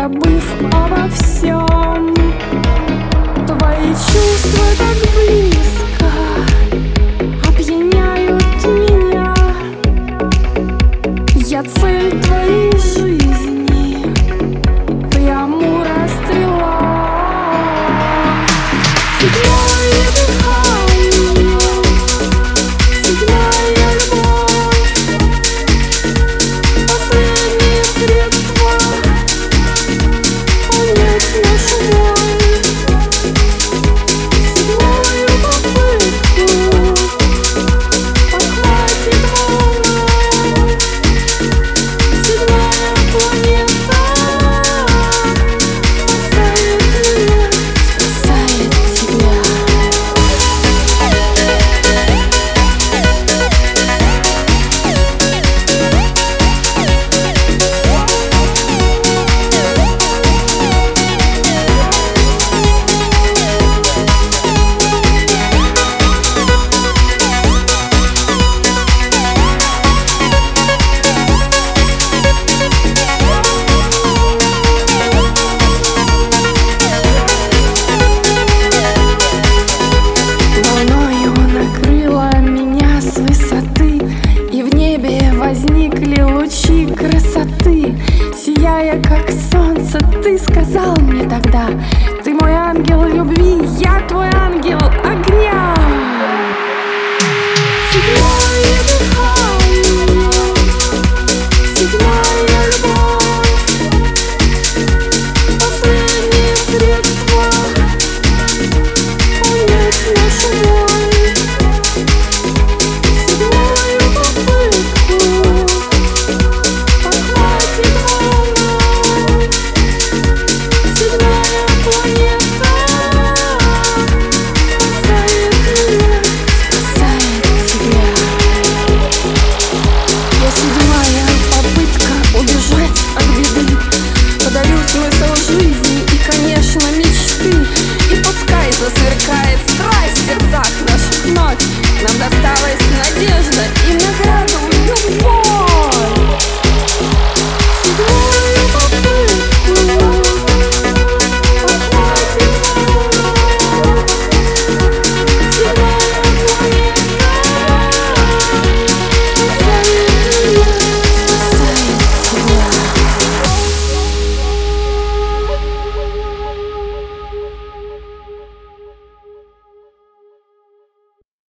забыв обо всем. Твои чувства так близко опьяняют меня. Я цель твоей жизни, ты Амура стрела. Седьмое дыхание, седьмая любовь, последнее средство понять нашу боль. Седьмую попытку подхватит волна. Седьмая планета спасает меня, спасает тебя. Волною накрыла меня с высоты, и в небе возникли лучи красоты. Сияя как солнце, ты сказал мне тогда: ты мой ангел любви, я твой ангел огня.